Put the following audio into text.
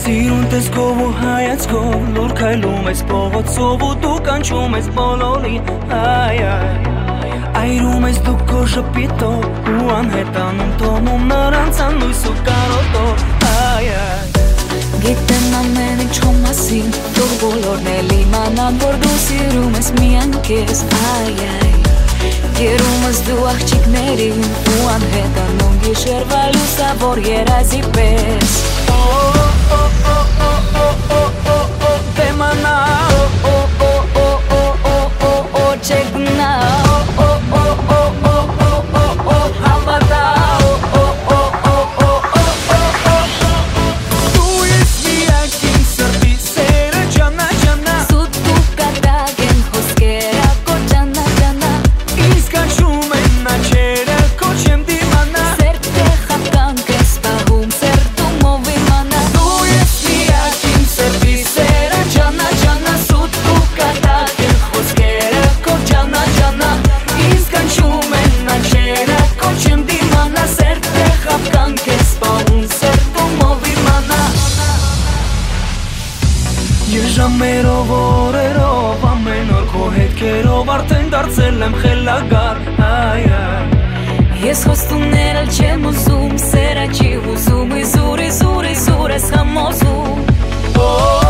Սիրուն տեսքով ու հայացքով լուր քայլում ես փողոցով ու դու կանչում ես բոլորին Այրում ես դու քո շփիտով ու անհետանում տոնում նրանց անույս ու կարոտով Գիտեմ ամեն ինչ քո մասին Թող բոլորն էլ իմանան որ դու սիրում ես միայն քեզ Գերում ես դու աղջիկներին ու անհետանում գիշերվա լուսավոր երազի պես Դեմանա Չեգնա Հավատա Դու ես միակ իմ սրտի սերը ջանա ջանա Սուտ ու կատակ են խոսքերը քո ջանա ջանա Իսկ կանչում են աչերը քո չեմ դիմանա Սերտը խապկանք ես պահում սերտումով իմանա Դու ես միակ իմ սրտի սերը ջանա ջանա Սուտ ու կատակ են խոսքերը քո ջանա ջանա Իսկ կանչում են աչերը քո չեմ դիմանա Սերտը խապկանք ես պահում սերտումով իմանա Ես ժամերով օրերով ամեն օր քո հետքերով արդեն դարձել եմ խելագար Ես խոստումներ էլ չեմ ուզում Սերը չի ուզում իզուր ես համոզում